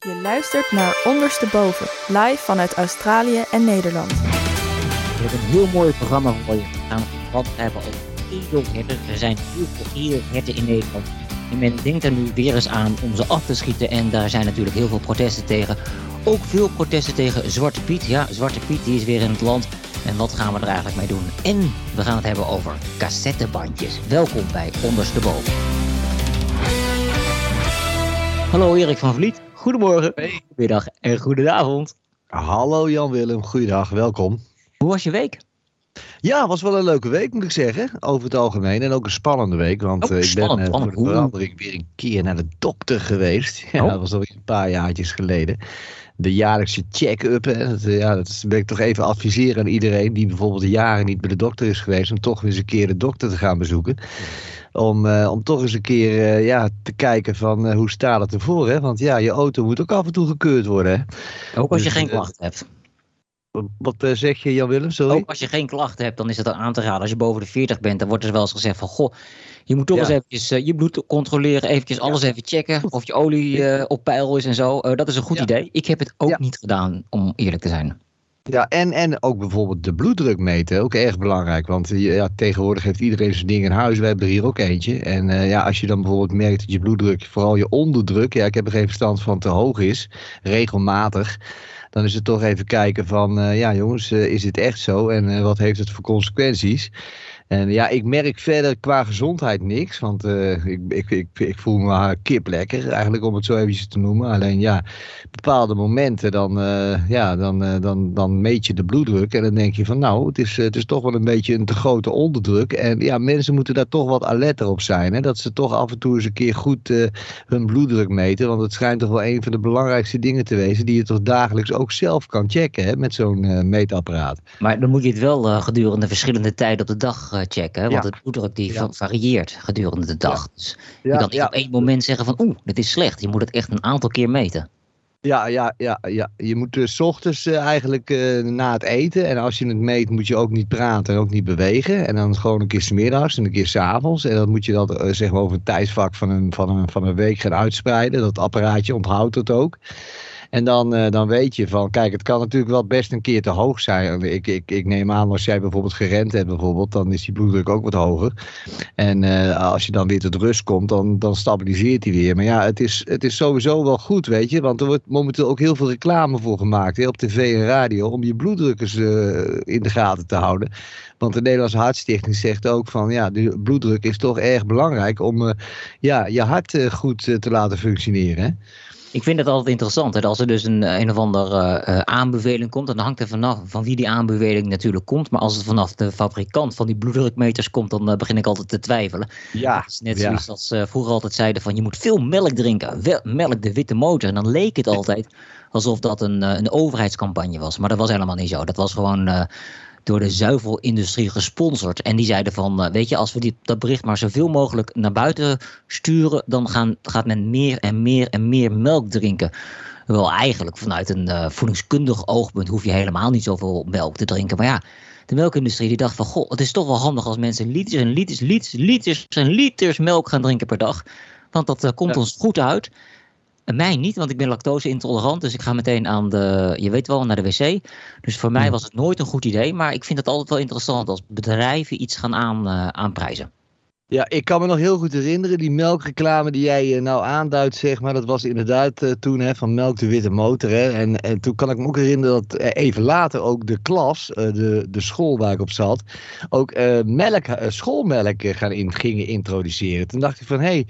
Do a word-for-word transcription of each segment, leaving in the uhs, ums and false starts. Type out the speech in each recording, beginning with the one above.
Je luistert naar Ondersteboven, live vanuit Australië en Nederland. We hebben een heel mooi programma voor je. We gaan het vooral hebben over edelherten. Er zijn heel veel edelherten in Nederland. En men denkt er nu weer eens aan om ze af te schieten. En daar zijn natuurlijk heel veel protesten tegen. Ook veel protesten tegen Zwarte Piet. Ja, Zwarte Piet die is weer in het land. En wat gaan we er eigenlijk mee doen? En we gaan het hebben over cassettebandjes. Welkom bij Ondersteboven. Hallo Erik van Vliet. Goedemorgen, hey. Goedemiddag en goedenavond. Hallo Jan-Willem, goeiedag, welkom. Hoe was je week? Ja, het was wel een leuke week moet ik zeggen, over het algemeen. En ook een spannende week, want oh, uh, ik spannend, ben uh, voor de spannend. verandering weer een keer naar de dokter geweest. Ja, oh. Dat was alweer een paar jaartjes geleden. De jaarlijkse check-up, hè. Dat, uh, ja, dat wil ik toch even adviseren aan iedereen die bijvoorbeeld jaren niet bij de dokter is geweest, om toch eens een keer de dokter te gaan bezoeken. Om, uh, om toch eens een keer uh, ja, te kijken van uh, hoe staat het ervoor. Hè? Want ja, je auto moet ook af en toe gekeurd worden. Hè? Ook als je dus, geen uh, klachten hebt. Wat uh, zeg je Jan-Willem, sorry? Ook als je geen klachten hebt, dan is het aan te raden. Als je boven de veertig bent, dan wordt er wel eens gezegd van... Goh, je moet toch ja. eens eventjes uh, je bloed controleren. Eventjes alles ja. even checken. Of je olie uh, op peil is en zo. Uh, dat is een goed ja. idee. Ik heb het ook ja. niet gedaan, om eerlijk te zijn. Ja, en, en ook bijvoorbeeld de bloeddruk meten, ook erg belangrijk. Want ja, tegenwoordig heeft iedereen zijn ding in huis. We hebben er hier ook eentje. En uh, ja, als je dan bijvoorbeeld merkt dat je bloeddruk, vooral je onderdruk, ja, ik heb er geen verstand van, te hoog is, regelmatig, dan is het toch even kijken van, uh, ja jongens, uh, is dit echt zo? En uh, wat heeft het voor consequenties? En ja, ik merk verder qua gezondheid niks, want uh, ik, ik, ik, ik voel me kip lekker, eigenlijk om het zo eventjes te noemen. Alleen ja, bepaalde momenten, dan, uh, ja, dan, uh, dan, dan meet je de bloeddruk en dan denk je van nou, het is, het is toch wel een beetje een te grote onderdruk. En ja, mensen moeten daar toch wat alerter op zijn, hè? Dat ze toch af en toe eens een keer goed uh, hun bloeddruk meten, want het schijnt toch wel een van de belangrijkste dingen te wezen die je toch dagelijks ook zelf kan checken, hè, met zo'n uh, meetapparaat. Maar dan moet je het wel uh, gedurende verschillende tijden op de dag checken, want ja. het bloeddruk die ja. varieert gedurende de dag. Ja. Dus je ja, kan niet ja. op één moment zeggen van oeh, dit is slecht. Je moet het echt een aantal keer meten. Ja, ja, ja, ja. Je moet uh, 's ochtends uh, eigenlijk uh, na het eten. En als je het meet moet je ook niet praten en ook niet bewegen. En dan gewoon een keer 's middags en een keer 's avonds. En dan moet je dat uh, zeg maar over een tijdsvak van een, van, een, van een week gaan uitspreiden. Dat apparaatje onthoudt het ook. En dan, uh, dan weet je van, kijk, het kan natuurlijk wel best een keer te hoog zijn. Ik, ik, ik neem aan, als jij bijvoorbeeld gerend hebt bijvoorbeeld, dan is die bloeddruk ook wat hoger. En uh, als je dan weer tot rust komt, dan, dan stabiliseert die weer. Maar ja, het is, het is sowieso wel goed, weet je. Want er wordt momenteel ook heel veel reclame voor gemaakt, hè, op tv en radio, om je bloeddrukkers uh, in de gaten te houden. Want de Nederlandse Hartstichting zegt ook van, ja, de bloeddruk is toch erg belangrijk om uh, ja, je hart uh, goed uh, te laten functioneren, hè. Ik vind het altijd interessant. Hè? Als er dus een, een of andere uh, aanbeveling komt, dan hangt er vanaf van wie die aanbeveling natuurlijk komt. Maar als het vanaf de fabrikant van die bloeddrukmeters komt, dan uh, begin ik altijd te twijfelen. Ja, het is net ja. zoals als, uh, vroeger altijd zeiden van je moet veel melk drinken. Wel, melk de witte motor. En dan leek het altijd alsof dat een, uh, een overheidscampagne was. Maar dat was helemaal niet zo. Dat was gewoon Uh, door de zuivelindustrie gesponsord. En die zeiden van, uh, weet je, als we die, dat bericht maar zoveel mogelijk naar buiten sturen, dan gaan, gaat men meer en meer en meer melk drinken. Wel eigenlijk vanuit een uh, voedingskundig oogpunt hoef je helemaal niet zoveel melk te drinken. Maar ja, de melkindustrie die dacht van, goh, het is toch wel handig als mensen liters en liters, liters, liters en liters melk gaan drinken per dag. Want dat uh, komt ja. ons goed uit. En mij niet, want ik ben lactose intolerant, dus ik ga meteen aan de, je weet wel, naar de wc. Dus voor mij was het nooit een goed idee, maar ik vind het altijd wel interessant als bedrijven iets gaan aan, uh, aanprijzen. Ja, ik kan me nog heel goed herinneren, die melkreclame die jij uh, nou aanduidt, zeg maar, dat was inderdaad uh, toen, hè, van melk de witte motor, hè. En, en toen kan ik me ook herinneren dat uh, even later ook de klas, uh, de, de school waar ik op zat, ook uh, melk, uh, schoolmelk uh, gaan in, gingen introduceren. Toen dacht ik van, hé, hey,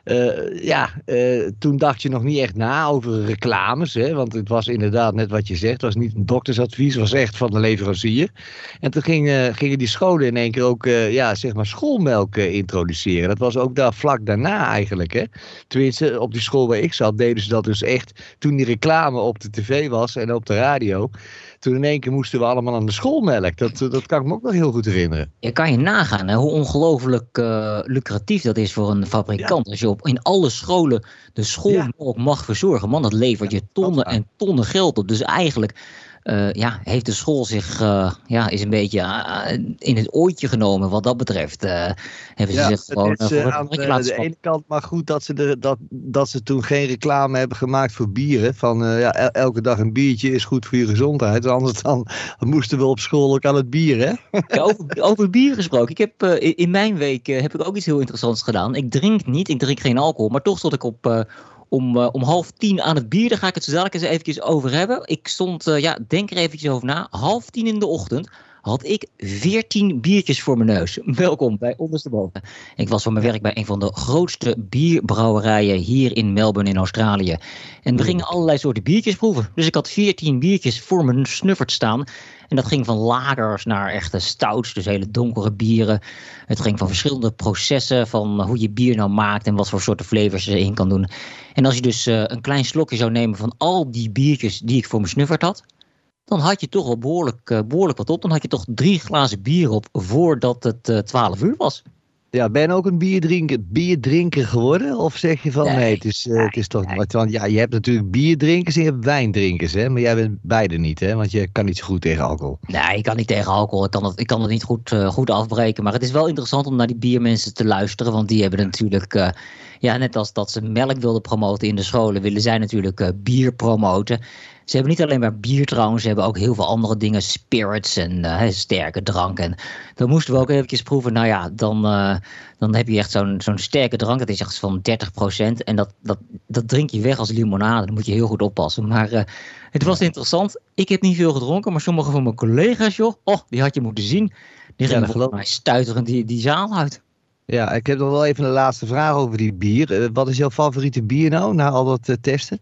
Uh, ja, uh, toen dacht je nog niet echt na over reclames, hè, want het was inderdaad net wat je zegt, het was niet een doktersadvies, het was echt van de leverancier. En toen gingen, gingen die scholen in één keer ook, uh, ja, zeg maar schoolmelk uh, introduceren. Dat was ook daar vlak daarna eigenlijk, hè. Tenminste, op die school waar ik zat deden ze dat dus echt toen die reclame op de tv was en op de radio. Toen in één keer moesten we allemaal aan de schoolmelk. Dat, dat kan ik me ook nog heel goed herinneren. Je kan je nagaan hè, hoe ongelooflijk uh, lucratief dat is voor een fabrikant. Ja. Als je op, in alle scholen de schoolmelk ja. mag verzorgen. Man, dat levert je tonnen en tonnen geld op. Dus eigenlijk uh, ja, heeft de school zich uh, ja, is een beetje uh, in het ooitje genomen wat dat betreft. Uh, hebben ze ja, zich gewoon het is, uh, voor aan het de, laten de spannen. ene kant maar goed dat ze, de, dat, dat ze toen geen reclame hebben gemaakt voor bieren. Van uh, ja, el- elke dag een biertje is goed voor je gezondheid. Anders dan moesten we op school ook aan het bier, hè? Ja, over, over bier gesproken. Ik heb, uh, in mijn week uh, heb ik ook iets heel interessants gedaan. Ik drink niet, ik drink geen alcohol. Maar toch stond ik op... Uh, Om, uh, om half tien aan het bier, daar ga ik het zo dadelijk eens eventjes over hebben. Ik stond, uh, ja, denk er eventjes over na. Half tien in de ochtend had ik veertien biertjes voor mijn neus. Welkom bij Ondersteboven. Ik was voor mijn werk bij een van de grootste bierbrouwerijen hier in Melbourne in Australië. En we gingen allerlei soorten biertjes proeven. Dus ik had veertien biertjes voor mijn snuffert staan. En dat ging van lagers naar echte stouts, dus hele donkere bieren. Het ging van verschillende processen, van hoe je bier nou maakt en wat voor soorten flavors je erin kan doen. En als je dus uh, een klein slokje zou nemen van al die biertjes die ik voor mijn snuffert had, dan had je toch wel behoorlijk, uh, behoorlijk wat op. Dan had je toch drie glazen bier op voordat het uh, twaalf uur was. Ja, ben je ook een bierdrinker, bierdrinker geworden? Of zeg je van nee, nee het, is, uh, nee het is toch... Nee. Want ja, je hebt natuurlijk bierdrinkers en je hebt wijndrinkers, hè? Maar jij bent beide niet, hè? Want je kan niet zo goed tegen alcohol. Nee, ik kan niet tegen alcohol. Ik kan het, ik kan het niet goed, uh, goed afbreken. Maar het is wel interessant om naar die biermensen te luisteren. Want die hebben natuurlijk... Uh, ja, net als dat ze melk wilden promoten in de scholen, willen zij natuurlijk uh, bier promoten. Ze hebben niet alleen maar bier trouwens, ze hebben ook heel veel andere dingen, spirits en uh, sterke drank. En dan moesten we ook eventjes proeven, nou ja, dan, uh, dan heb je echt zo'n, zo'n sterke drank, dat is echt van dertig procent. En dat, dat, dat drink je weg als limonade, dan moet je heel goed oppassen. Maar uh, het was interessant, ik heb niet veel gedronken, maar sommige van mijn collega's, joh, oh, die had je moeten zien. Die gingen ja, volgens mij stuiterend die, die zaal uit. Ja, ik heb nog wel even een laatste vraag over die bier. Uh, wat is jouw favoriete bier nou, na al dat uh, testen?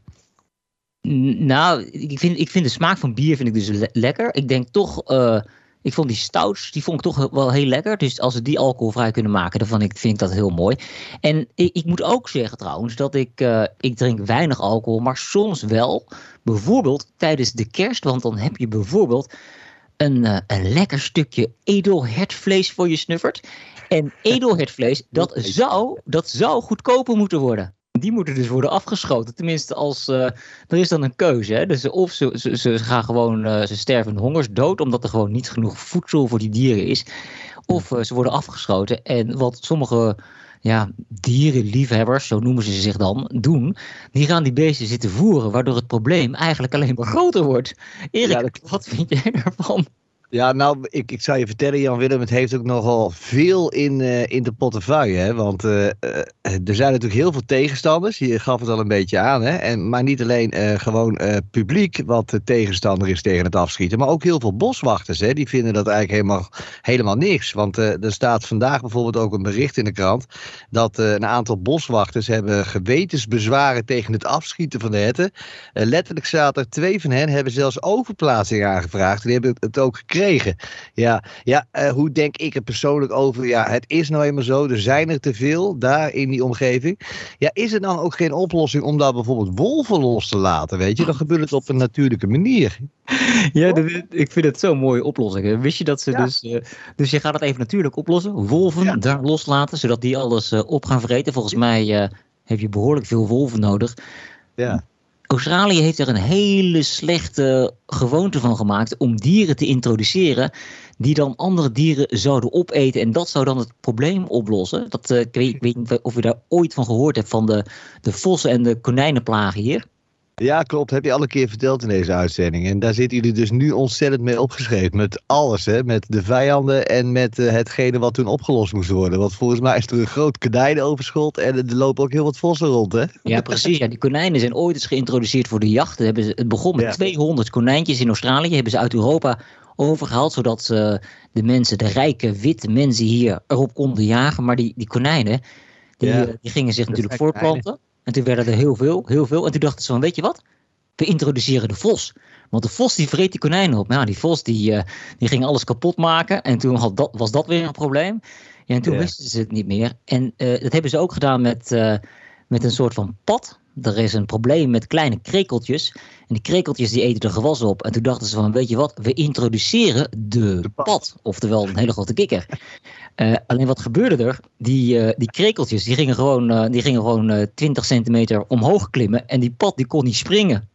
Nou, ik vind, ik vind de smaak van bier vind ik dus le- lekker. Ik denk toch, uh, ik vond die stouts, die vond ik toch wel heel lekker. Dus als we die alcoholvrij kunnen maken, dan vind ik, vind ik dat heel mooi. En ik, ik moet ook zeggen trouwens, dat ik, uh, ik drink weinig alcohol, maar soms wel. Bijvoorbeeld tijdens de kerst, want dan heb je bijvoorbeeld een, uh, een lekker stukje edelhertvlees voor je snuffert. En edelhertvlees, dat zou, dat zou goedkoper moeten worden. Die moeten dus worden afgeschoten. Tenminste, als uh, er is dan een keuze. Hè? Dus of ze, ze, ze gaan gewoon, uh, ze sterven hongersdood, omdat er gewoon niet genoeg voedsel voor die dieren is. Of uh, ze worden afgeschoten. En wat sommige ja, dierenliefhebbers, zo noemen ze zich dan, doen, die gaan die beesten zitten voeren, waardoor het probleem eigenlijk alleen maar groter wordt. Erik, ja, dat... wat vind jij daarvan? Ja, nou, ik, ik zou je vertellen, Jan-Willem, het heeft ook nogal veel in, uh, in de portefeuille. Hè? Want uh, uh, er zijn natuurlijk heel veel tegenstanders. Je gaf het al een beetje aan. Hè? En, maar niet alleen uh, gewoon uh, publiek wat de tegenstander is tegen het afschieten. Maar ook heel veel boswachters. Hè? Die vinden dat eigenlijk helemaal, helemaal niks. Want uh, er staat vandaag bijvoorbeeld ook een bericht in de krant dat uh, een aantal boswachters hebben gewetensbezwaren tegen het afschieten van de herten. Uh, letterlijk staat er, twee van hen hebben zelfs overplaatsing aangevraagd. Die hebben het ook gekregen. Ja, ja uh, hoe denk ik er persoonlijk over? Ja, het is nou eenmaal zo. Er zijn er te veel daar in die omgeving. Ja, is er dan ook geen oplossing om daar bijvoorbeeld wolven los te laten? Weet je, dan gebeurt het op een natuurlijke manier. Ja, dat, ik vind het zo'n mooie oplossing. Wist je dat ze ja. dus... Uh, dus je gaat het even natuurlijk oplossen. Wolven ja. daar loslaten, zodat die alles uh, op gaan vreten. Volgens ja. mij uh, heb je behoorlijk veel wolven nodig. Ja. Australië heeft er een hele slechte gewoonte van gemaakt om dieren te introduceren die dan andere dieren zouden opeten. En dat zou dan het probleem oplossen. Dat, uh, ik, weet, ik weet niet of je daar ooit van gehoord hebt van de, de vossen en de konijnenplagen hier. Ja, klopt. Heb je alle keer verteld in deze uitzending. En daar zitten jullie dus nu ontzettend mee opgeschreven. Met alles, hè. Met de vijanden en met uh, hetgene wat toen opgelost moest worden. Want volgens mij is er een groot konijnenoverschot en er lopen ook heel wat vossen rond, hè. Ja, precies. Ja, die konijnen zijn ooit eens geïntroduceerd voor de jacht. Hebben ze, het begon met ja. tweehonderd konijntjes in Australië. Hebben ze uit Europa overgehaald, zodat uh, de mensen, de rijke witte mensen hier erop konden jagen. Maar die, die konijnen, die, ja. uh, die gingen zich dat natuurlijk voortplanten. Konijnen. En toen werden er heel veel, heel veel. En toen dachten ze van, weet je wat? We introduceren de vos. Want de vos die vreet die konijnen op. Nou, die vos die, uh, die ging alles kapot maken. En toen had dat, was dat weer een probleem. Ja, en toen ja. wisten ze het niet meer. En uh, dat hebben ze ook gedaan met, uh, met een soort van pad. Er is een probleem met kleine krekeltjes. En die krekeltjes die eten de gewassen op. En toen dachten ze van, weet je wat? We introduceren de, de pad. pad. Oftewel een hele grote kikker. Uh, alleen wat gebeurde er? Die, uh, die krekeltjes die gingen gewoon, uh, die gingen gewoon uh, twintig centimeter omhoog klimmen. En die pad die kon niet springen.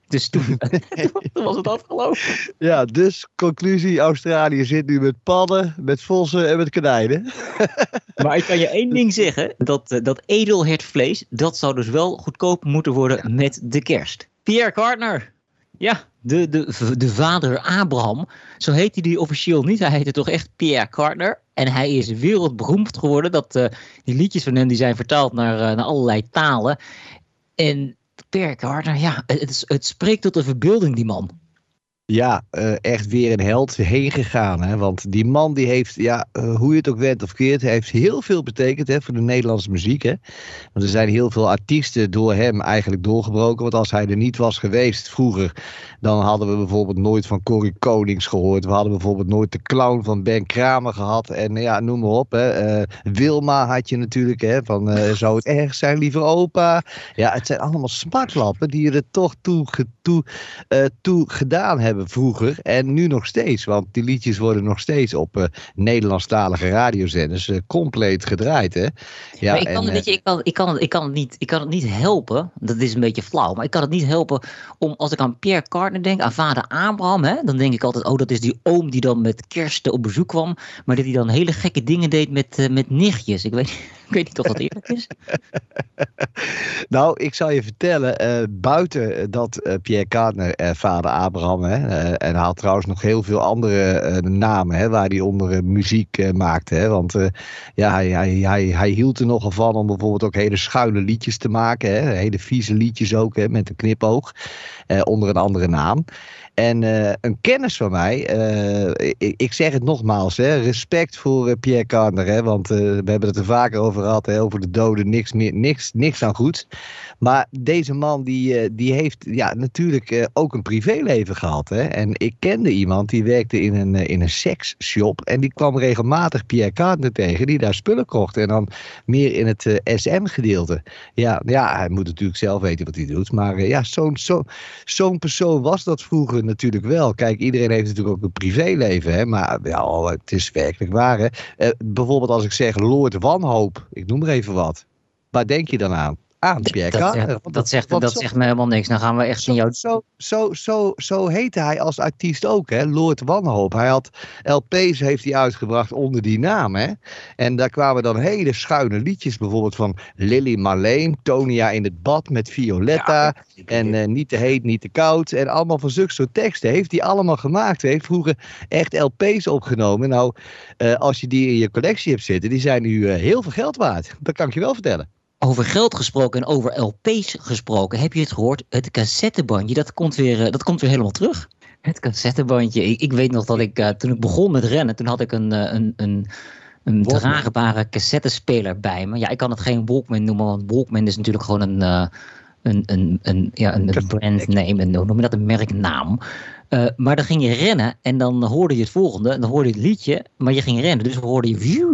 Dus toen, toen was het afgelopen. Ja, dus conclusie, Australië zit nu met padden, met vossen en met konijnen. Maar ik kan je één ding zeggen, dat, uh, dat edelhertvlees, dat zou dus wel goedkoop moeten worden met de kerst. Pierre Cardin, ja, de, de, de vader Abraham, zo heet hij die officieel niet, hij heette toch echt Pierre Cardin. En hij is wereldberoemd geworden, dat, uh, die liedjes van hem die zijn vertaald naar, uh, naar allerlei talen. En Pierre Cardin, ja, het, het spreekt tot de verbeelding, die man. Ja, uh, echt weer een held heen gegaan. Hè? Want die man die heeft, ja, uh, hoe je het ook went of keert, heeft heel veel betekend hè, voor de Nederlandse muziek. Hè? Want er zijn heel veel artiesten door hem eigenlijk doorgebroken. Want als hij er niet was geweest vroeger, dan hadden we bijvoorbeeld nooit van Corrie Konings gehoord. We hadden bijvoorbeeld nooit de clown van Ben Kramer gehad. En ja, noem maar op. Hè? Uh, Wilma had je natuurlijk. Hè? Van, uh, zou het erg zijn, lieve opa? Ja, het zijn allemaal smartlappen die er toch toe, toe, uh, toe gedaan hebben vroeger en nu nog steeds, want die liedjes worden nog steeds op uh, Nederlandstalige radiozenders uh, compleet gedraaid, hè? Ja, maar ik kan, en, weet je, ik kan, ik kan, het, ik kan het niet, ik kan het niet helpen. Dat is een beetje flauw, maar ik kan het niet helpen om als ik aan Pierre Cardin denk, aan vader Abraham, hè, dan denk ik altijd, oh, dat is die oom die dan met kerst op bezoek kwam, maar dat hij dan hele gekke dingen deed met, uh, met nichtjes. Ik weet, ik weet niet of dat eerlijk is. Nou, ik zal je vertellen, uh, buiten dat uh, Pierre Cardin uh, vader Abraham, hè, uh, en hij had trouwens nog heel veel andere uh, namen hè, waar hij onder uh, muziek uh, maakte. Hè, want uh, ja, hij, hij, hij, hij hield er nogal van om bijvoorbeeld ook hele schuine liedjes te maken. Hè, hele vieze liedjes ook, hè, met een knipoog, uh, onder een andere naam. En uh, een kennis van mij, uh, ik, ik zeg het nogmaals, hè, respect voor uh, Pierre Cardin, hè, want uh, we hebben het er vaker over gehad, hè, over de doden, niks, meer, niks, niks aan goed. Maar deze man die, uh, die heeft ja, natuurlijk uh, ook een privéleven gehad. Hè, en ik kende iemand die werkte in een, uh, in een seksshop en die kwam regelmatig Pierre Cardin tegen die daar spullen kocht. En dan meer in het uh, S M-gedeelte. Ja, ja, hij moet natuurlijk zelf weten wat hij doet, maar uh, ja, zo'n zo, zo'n persoon was dat vroeger natuurlijk wel. Kijk, iedereen heeft natuurlijk ook een privéleven, hè? Maar ja, het is werkelijk waar. Hè? Uh, bijvoorbeeld als ik zeg Lord Wanhoop, ik noem er even wat. Waar denk je dan aan? Aan Pierre Cardin. Dat, dat, dat, zegt, dat zo, zegt me helemaal niks. Dan gaan we echt zo, in jouw... Zo, zo, zo, zo heette hij als artiest ook, hè? Lord Wanhoop. Hij had L P's heeft hij uitgebracht onder die naam, hè? En daar kwamen dan hele schuine liedjes, bijvoorbeeld van Lily Marleen, Tonia in het bad met Violetta, ja, en uh, niet te heet, niet te koud, en allemaal van zulke soort teksten heeft hij allemaal gemaakt. Hij heeft vroeger echt L P's opgenomen. Nou, uh, als je die in je collectie hebt zitten, die zijn nu uh, heel veel geld waard. Dat kan ik je wel vertellen. Over geld gesproken en over L P's gesproken, heb je het gehoord? Het cassettebandje, dat komt weer, dat komt weer helemaal terug. Het cassettebandje. Ik, ik weet nog dat ik, uh, toen ik begon met rennen, toen had ik een, uh, een, een, een draagbare cassettespeler bij me. Ja, ik kan het geen Walkman noemen, want Walkman is natuurlijk gewoon een, uh, een, een, een, ja, een, een brandname, een, hoe noem je dat, een merknaam. Uh, maar dan ging je rennen en dan hoorde je het volgende. En dan hoorde je het liedje, maar je ging rennen. Dus we hoorden je...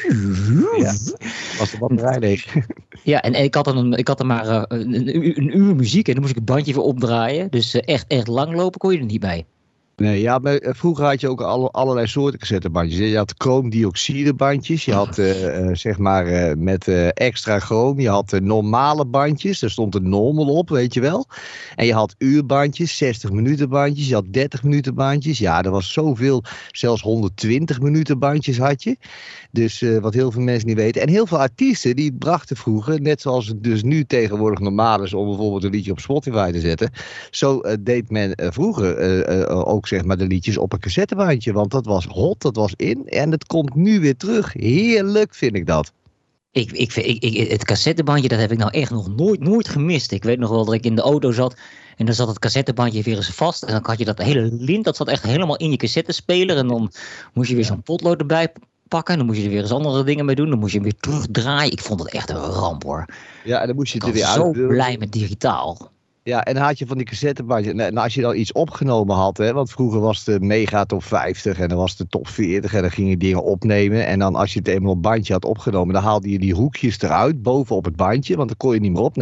Ja, was de batterij leeg. Ja, en, en ik had dan een, ik had dan maar uh, een, een, een uur muziek en dan moest ik het bandje weer opdraaien. Dus uh, echt, echt lang lopen kon je er niet bij. Nee, ja, maar vroeger had je ook alle, allerlei soorten cassettebandjes. Je had chroomdioxidebandjes, je had uh, uh, zeg maar uh, met uh, extra chroom, je had uh, normale bandjes, daar stond een normal op, weet je wel. En je had uurbandjes, zestig minuten bandjes, je had dertig minuten bandjes. Ja, er was zoveel, zelfs honderdtwintig minuten bandjes had je. Dus uh, wat heel veel mensen niet weten. En heel veel artiesten die brachten vroeger, net zoals het dus nu tegenwoordig normaal is om bijvoorbeeld een liedje op Spotify te zetten. Zo uh, deed men uh, vroeger uh, uh, ook zeg maar de liedjes op een cassettebandje. Want dat was hot, dat was in. En het komt nu weer terug. Heerlijk vind ik dat. Ik, ik, ik, ik, het cassettebandje, dat heb ik nou echt nog nooit, nooit gemist. Ik weet nog wel dat ik in de auto zat en dan zat het cassettebandje weer eens vast. En dan had je dat hele lint, dat zat echt helemaal in je cassettespeler. En dan moest je weer zo'n potlood erbij pakken. Dan moest je er weer eens andere dingen mee doen. Dan moest je hem weer terugdraaien. Ik vond het echt een ramp, hoor. Ja, en dan moest je ik er weer was uit. zo blij met digitaal. Ja, en dan had je van die cassettebandjes. En als je dan iets opgenomen had, hè, want vroeger was de mega top vijftig en dan was de top veertig en dan ging je dingen opnemen. En dan als je het eenmaal op bandje had opgenomen, dan haalde je die hoekjes eruit boven op het bandje, want dan kon je niet meer opnemen.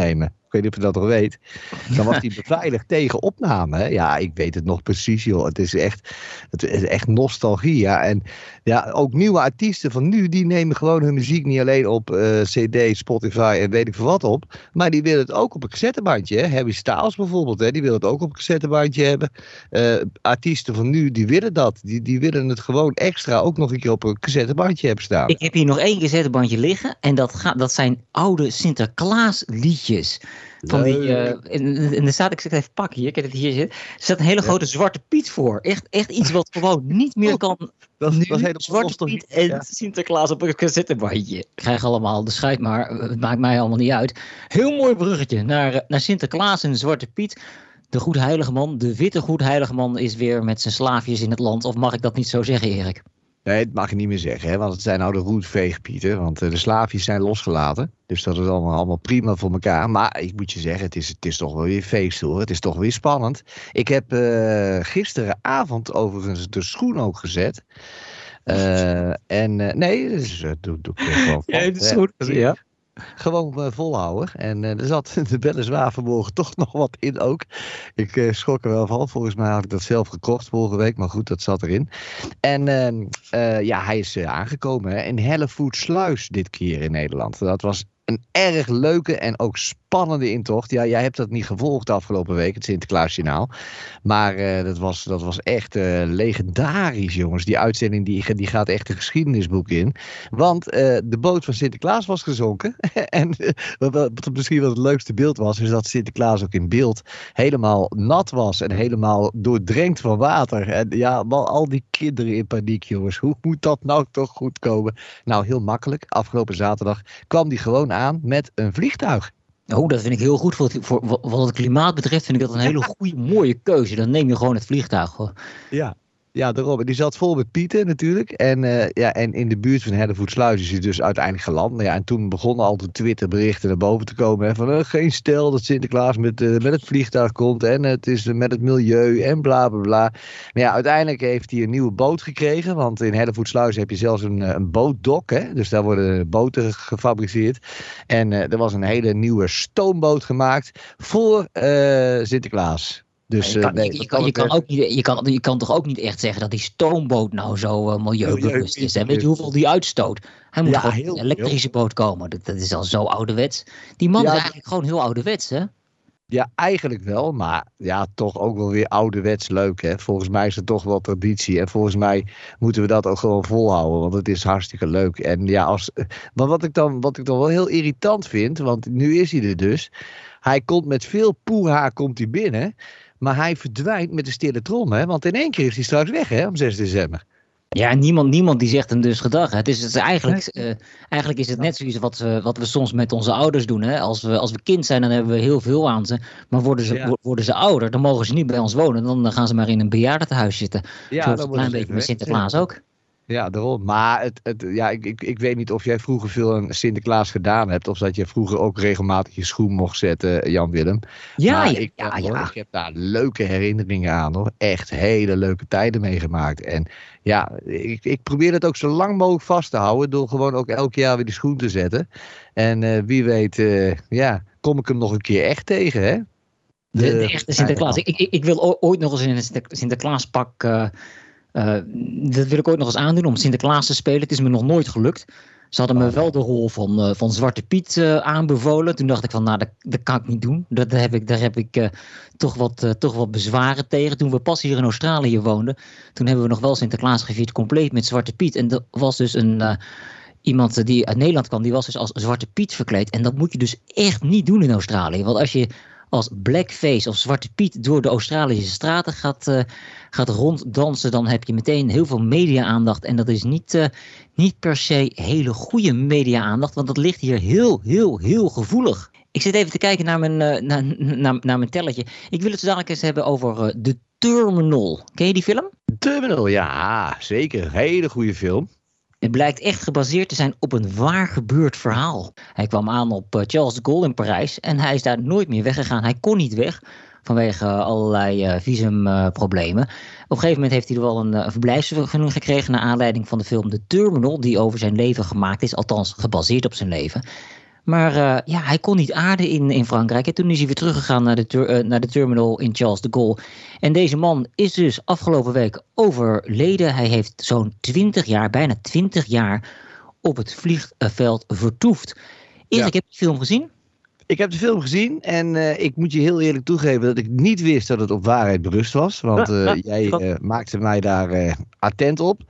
Ik weet niet of je dat nog weet. Dan was die beveiligd tegen opname. Hè? Ja, ik weet het nog precies, joh. Het is echt, het is echt nostalgie. Ja. En ja, ook nieuwe artiesten van nu, die nemen gewoon hun muziek niet alleen op uh, C D, Spotify en weet ik veel wat op. Maar die willen het ook op een cassettebandje. Hè? Harry Styles bijvoorbeeld, hè? Die wil het ook op een cassettebandje hebben. Uh, artiesten van nu, die willen dat. Die, die willen het gewoon extra ook nog een keer op een cassettebandje hebben staan. Ik heb hier nog één cassettebandje liggen. En dat, gaat, dat zijn oude Sinterklaas liedjes. Van die, uh, en, en er staat, ik zit even pakken hier, ik heb het hier zitten. Er staat een hele grote ja. Zwarte Piet voor. Echt, echt iets wat gewoon niet meer kan. Dat is hele Zwarte Piet en ja. Sinterklaas op een cassettebandje. Ik krijg allemaal de scheid, maar het maakt mij allemaal niet uit. Heel mooi bruggetje naar, naar Sinterklaas en Zwarte Piet. De goedheilige man, de witte goedheilige man is weer met zijn slaafjes in het land. Of mag ik dat niet zo zeggen, Erik? Nee, dat mag je niet meer zeggen, hè? Want het zijn nou de roetveegpieten. Want uh, de slaafjes zijn losgelaten. Dus dat is allemaal, allemaal prima voor elkaar. Maar ik moet je zeggen, het is, het is toch wel weer feest, hoor. Het is toch weer spannend. Ik heb uh, gisteravond overigens de schoen ook gezet. Uh, en uh, nee, dus, uh, doe, doe ik gewoon van. Ja, de schoen, ja. Gewoon uh, volhouden. En uh, er zat er weliswaar vanmorgen toch nog wat in ook. Ik uh, schrok er wel van. Volgens mij had ik dat zelf gekocht vorige week. Maar goed, dat zat erin. En uh, uh, ja, hij is uh, aangekomen. Hè, in Hellevoetsluis dit keer in Nederland. Dat was een erg leuke en ook spannende intocht. Ja, jij hebt dat niet gevolgd de afgelopen week, het Sinterklaasjournaal. Maar uh, dat, was, dat was echt uh, legendarisch, jongens. Die uitzending die, die gaat echt een geschiedenisboek in. Want uh, de boot van Sinterklaas was gezonken. En uh, wat misschien wel het leukste beeld was, is dat Sinterklaas ook in beeld helemaal nat was. En helemaal doordrenkt van water. En ja, al die kinderen in paniek, jongens. Hoe moet dat nou toch goed komen? Nou, heel makkelijk. Afgelopen zaterdag kwam die gewoon aan met een vliegtuig. Oh, dat vind ik heel goed. Voor, het, voor wat het klimaat betreft vind ik dat een hele goede, mooie keuze. Dan neem je gewoon het vliegtuig. Hoor. Ja. Ja, daarom. Die zat vol met pieten natuurlijk. En, uh, ja, en in de buurt van Hellevoetsluis is hij dus uiteindelijk geland. Nou ja, en toen begonnen al de Twitterberichten naar boven te komen. Hè, van uh, geen stel dat Sinterklaas met, uh, met het vliegtuig komt. En het is uh, met het milieu en bla bla bla. Maar ja, uiteindelijk heeft hij een nieuwe boot gekregen. Want in Hellevoetsluis heb je zelfs een, een bootdok. Hè? Dus daar worden boten gefabriceerd. En uh, er was een hele nieuwe stoomboot gemaakt voor uh, Sinterklaas. Dus, je, kan, nee, je, je, kan, je, kan ook niet, je, kan, je kan toch ook niet echt zeggen dat die stoomboot nou zo uh, milieubewust is. Hè? Weet je hoeveel die uitstoot? Hij moet ja, gewoon een elektrische heel. boot komen. Dat, dat is al zo ouderwets. Die man ja, is eigenlijk gewoon heel ouderwets, hè? Ja, eigenlijk wel. Maar ja, toch ook wel weer ouderwets leuk, hè? Volgens mij is het toch wel traditie. En volgens mij moeten we dat ook gewoon volhouden. Want het is hartstikke leuk. En ja, als, maar wat ik, dan, wat ik dan wel heel irritant vind, want nu is hij er dus. Hij komt met veel poeha komt hij binnen. Maar hij verdwijnt met de stille trom, hè? Want in één keer is hij straks weg, hè? Om zes december. Ja, niemand, niemand die zegt hem dus gedag. Het is, het is eigenlijk, uh, eigenlijk is het net zoiets wat, uh, wat we soms met onze ouders doen. Hè? Als, we, als we kind zijn, dan hebben we heel veel aan ze. Maar worden ze, ja. worden ze ouder, dan mogen ze niet bij ons wonen. Dan gaan ze maar in een bejaardentehuis zitten. Ja, zo is het een klein beetje met Sinterklaas ja. ook. Ja, daarom. Maar het, het, ja, ik, ik, ik weet niet of jij vroeger veel aan Sinterklaas gedaan hebt. Of dat je vroeger ook regelmatig je schoen mocht zetten, Jan-Willem. Ja, maar ja, ik, ja, hoor, ja. ik heb daar leuke herinneringen aan, hoor. Echt hele leuke tijden meegemaakt. En ja, ik, ik probeer het ook zo lang mogelijk vast te houden. Door gewoon ook elk jaar weer de schoen te zetten. En uh, wie weet, uh, ja, kom ik hem nog een keer echt tegen, hè? De, de, de echte Sinterklaas. Ik, ik, ik wil ooit nog eens in een Sinterklaaspak... Uh, Uh, dat wil ik ooit nog eens aandoen om Sinterklaas te spelen. Het is me nog nooit gelukt. Ze hadden me wel de rol van, uh, van Zwarte Piet uh, aanbevolen. Toen dacht ik van, nou, dat, dat kan ik niet doen. Dat, daar heb ik, daar heb ik uh, toch, wat, uh, toch wat bezwaren tegen. Toen we pas hier in Australië woonden, toen hebben we nog wel Sinterklaas gevierd, compleet met Zwarte Piet. En er was dus een... Uh, iemand die uit Nederland kwam, die was dus als Zwarte Piet verkleed. En dat moet je dus echt niet doen in Australië. Want als je als blackface of Zwarte Piet door de Australische straten gaat, uh, gaat ronddansen, dan heb je meteen heel veel media-aandacht. En dat is niet, uh, niet per se hele goede media-aandacht, want dat ligt hier heel, heel, heel gevoelig. Ik zit even te kijken naar mijn, uh, naar, naar, naar mijn telletje. Ik wil het zo dadelijk eens hebben over uh, The Terminal. Ken je die film? Terminal, ja, zeker. Hele goede film. Het blijkt echt gebaseerd te zijn op een waar gebeurd verhaal. Hij kwam aan op uh, Charles de Gaulle in Parijs en hij is daar nooit meer weggegaan. Hij kon niet weg vanwege uh, allerlei uh, visumproblemen. Uh, op een gegeven moment heeft hij er wel een, uh, een verblijfsvergunning gekregen naar aanleiding van de film The Terminal, die over zijn leven gemaakt is, althans gebaseerd op zijn leven. Maar uh, ja, hij kon niet aarden in, in Frankrijk. En toen is hij weer teruggegaan naar de, ter, uh, naar de terminal in Charles de Gaulle. En deze man is dus afgelopen week overleden. Hij heeft zo'n twintig jaar, bijna twintig jaar op het vliegveld vertoefd. Erik, ja. Heb je de film gezien? Ik heb de film gezien en uh, ik moet je heel eerlijk toegeven dat ik niet wist dat het op waarheid berust was. Want uh, jij uh, maakte mij daar uh, attent op.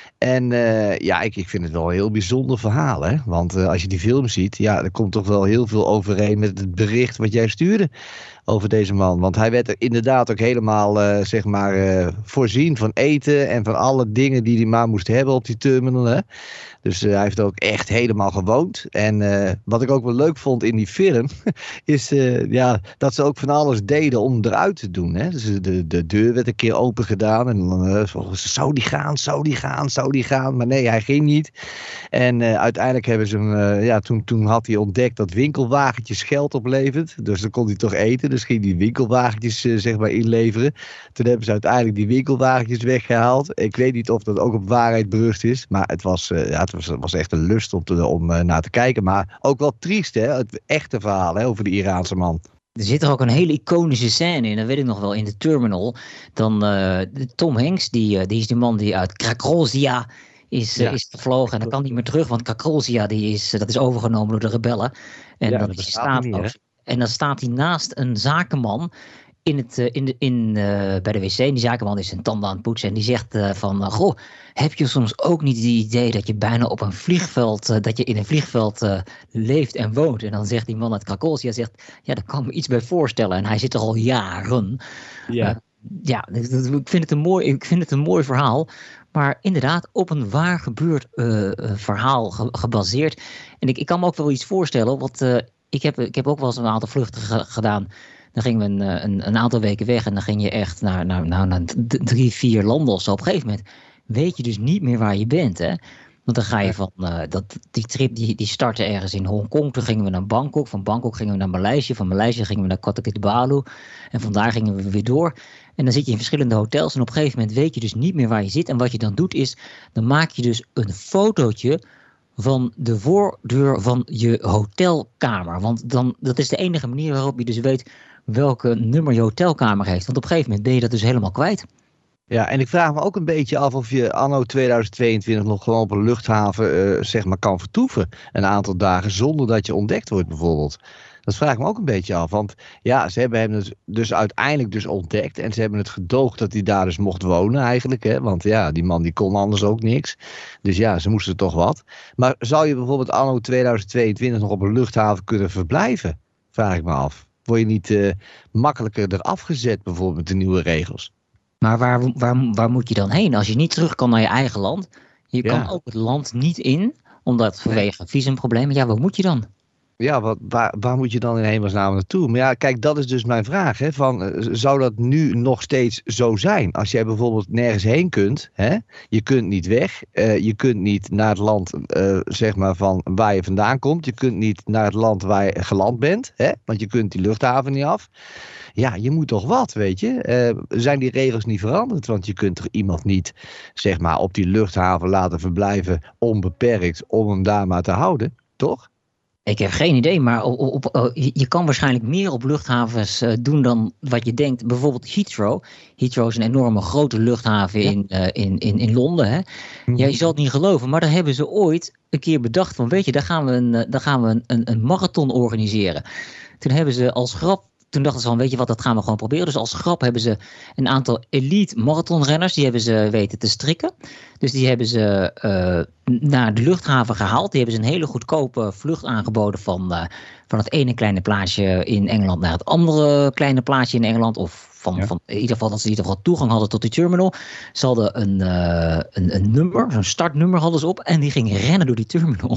En uh, ja, ik, ik vind het wel een heel bijzonder verhaal. Hè? Want uh, als je die film ziet, ja, er komt toch wel heel veel overeen met het bericht wat jij stuurde over deze man. Want hij werd er inderdaad ook helemaal, uh, zeg maar, uh, voorzien van eten en van alle dingen die hij maar moest hebben op die terminal. Hè? Dus uh, hij heeft ook echt helemaal gewoond. En uh, wat ik ook wel leuk vond in die film, is uh, ja, dat ze ook van alles deden om eruit te doen. Hè? Dus de, de deur werd een keer open gedaan en dan uh, zou die gaan, zou die gaan, zou die gaan. Maar nee, hij ging niet. En uh, uiteindelijk hebben ze hem, uh, ja, toen, toen had hij ontdekt dat winkelwagentjes geld oplevert. Dus dan kon hij toch eten. Dus ging die winkelwagentjes uh, zeg maar inleveren. Toen hebben ze uiteindelijk die winkelwagentjes weggehaald. Ik weet niet of dat ook op waarheid berust is. Maar het was, uh, ja, het was, was echt een lust om, te, om uh, naar te kijken. Maar ook wel triest, hè? Het echte verhaal, hè, over de Iraanse man. Er zit er ook een hele iconische scène in, dat weet ik nog wel, in de terminal. Dan uh, Tom Hanks, die, uh, die is de man die uit Krakozia is, ja. uh, is gevlogen. En dan kan niet meer terug, want Krakozia die is, uh, dat is overgenomen door de rebellen. En, ja, dan, is staat meer, en dan staat hij naast een zakenman in het, uh, in de, in, uh, bij de wc. En die zakenman is zijn tanden aan het poetsen. En die zegt uh, van, uh, goh, heb je soms ook niet het idee dat je bijna op een vliegveld, uh, dat je in een vliegveld uh, leeft en woont? En dan zegt die man uit Krakozia, zegt, ja, daar kan ik me iets bij voorstellen. En hij zit er al jaren. Ja. Uh, ja, ik vind, het een mooi, ik vind het een mooi verhaal. Maar inderdaad, op een waar gebeurd uh, verhaal ge- gebaseerd. En ik, ik kan me ook wel iets voorstellen, want uh, ik, heb, ik heb ook wel eens een aantal vluchten ge- gedaan. Dan gingen we een, een, een aantal weken weg en dan ging je echt naar, naar, naar, naar drie, vier landen of zo. Op een gegeven moment weet je dus niet meer waar je bent, hè. Want dan ga je van, uh, dat, die trip die, die startte ergens in Hongkong. Toen gingen we naar Bangkok. Van Bangkok gingen we naar Maleisië. Van Maleisië gingen we naar Kota Kinabalu. En vandaar gingen we weer door. En dan zit je in verschillende hotels. En op een gegeven moment weet je dus niet meer waar je zit. En wat je dan doet is, dan maak je dus een fotootje van de voordeur van je hotelkamer. Want dan, dat is de enige manier waarop je dus weet welke nummer je hotelkamer heeft. Want op een gegeven moment ben je dat dus helemaal kwijt. Ja, en ik vraag me ook een beetje af of je anno tweeduizend tweeëntwintig nog gewoon op een luchthaven uh, zeg maar kan vertoeven. Een aantal dagen zonder dat je ontdekt wordt bijvoorbeeld. Dat vraag ik me ook een beetje af. Want ja, ze hebben hem dus, dus uiteindelijk dus ontdekt. En ze hebben het gedoogd dat hij daar dus mocht wonen eigenlijk. Hè? Want ja, die man die kon anders ook niks. Dus ja, ze moesten toch wat. Maar zou je bijvoorbeeld anno tweeduizend tweeëntwintig nog op een luchthaven kunnen verblijven? Vraag ik me af. Word je niet uh, makkelijker eraf gezet bijvoorbeeld met de nieuwe regels? Maar waar, waar, waar moet je dan heen? Als je niet terug kan naar je eigen land. Je ja. kan ook het land niet in. Omdat vanwege nee. visumproblemen. Ja, waar moet je dan? Ja, wat, waar, waar moet je dan in hemelsnaam naartoe? Maar ja, kijk, dat is dus mijn vraag. Hè, van, zou dat nu nog steeds zo zijn? Als jij bijvoorbeeld nergens heen kunt. Hè, je kunt niet weg. Uh, je kunt niet naar het land uh, zeg maar van waar je vandaan komt. Je kunt niet naar het land waar je geland bent. Hè, want je kunt die luchthaven niet af. Ja, je moet toch wat, weet je. Uh, zijn die regels niet veranderd? Want je kunt er iemand niet, zeg maar, op die luchthaven laten verblijven onbeperkt om hem daar maar te houden, toch? Ik heb geen idee, maar op, op, op, je kan waarschijnlijk meer op luchthavens uh, doen dan wat je denkt. Bijvoorbeeld Heathrow. Heathrow is een enorme grote luchthaven ja. in, uh, in, in, in Londen. Hè? Mm-hmm. Ja, je zal het niet geloven, maar daar hebben ze ooit een keer bedacht van, weet je, daar gaan we een, daar gaan we een, een, een marathon organiseren. Toen hebben ze als grap, toen dachten ze van, weet je wat, dat gaan we gewoon proberen. Dus als grap hebben ze een aantal elite marathonrenners, die hebben ze weten te strikken. Dus die hebben ze uh, naar de luchthaven gehaald. Die hebben ze een hele goedkope vlucht aangeboden van, uh, van het ene kleine plaatsje in Engeland naar het andere kleine plaatsje in Engeland. Of van, ja. van in ieder geval dat ze in ieder geval toegang hadden tot die terminal. Ze hadden een, uh, een, een nummer, zo'n startnummer hadden ze op. En die gingen rennen door die terminal.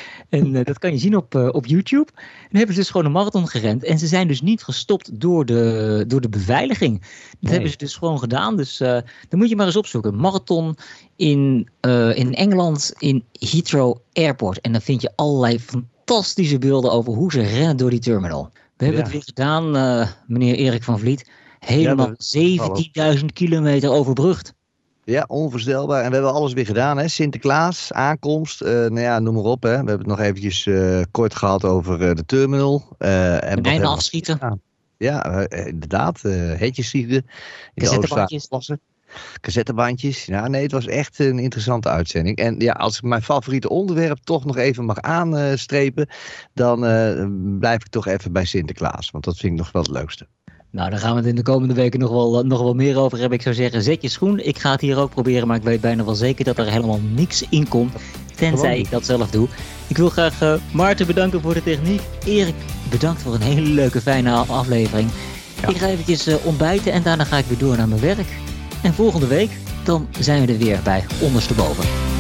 En uh, dat kan je zien op, uh, op YouTube. En hebben ze dus gewoon een marathon gerend. En ze zijn dus niet gestopt door de, door de beveiliging. Dat nee. hebben ze dus gewoon gedaan. Dus uh, dan moet je maar eens opzoeken. Marathon in, uh, in Engeland in Heathrow Airport. En dan vind je allerlei fantastische beelden over hoe ze rennen door die terminal. We hebben ja. het weer gedaan, uh, meneer Erik van Vliet. Helemaal ja, zeventienduizend kilometer overbrugd. Ja, onvoorstelbaar. En we hebben alles weer gedaan. Hè? Sinterklaas, aankomst, uh, nou ja, noem maar op. Hè? We hebben het nog eventjes uh, kort gehad over uh, de terminal. Uh, en bijna afschieten. Ja, ja uh, inderdaad. Uh, hetjes schieten. Cassettebandjes. Cassettebandjes. Ja, nee, het was echt een interessante uitzending. En ja, als ik mijn favoriete onderwerp toch nog even mag aanstrepen, dan uh, blijf ik toch even bij Sinterklaas. Want dat vind ik nog wel het leukste. Nou, daar gaan we het in de komende weken nog wel, nog wel meer over hebben. Ik zou zeggen, zet je schoen. Ik ga het hier ook proberen, maar ik weet bijna wel zeker dat er helemaal niks in komt. Tenzij ik dat zelf doe. Ik wil graag uh, Maarten bedanken voor de techniek. Erik, bedankt voor een hele leuke, fijne aflevering. Ja. Ik ga eventjes uh, ontbijten en daarna ga ik weer door naar mijn werk. En volgende week, dan zijn we er weer bij Ondersteboven.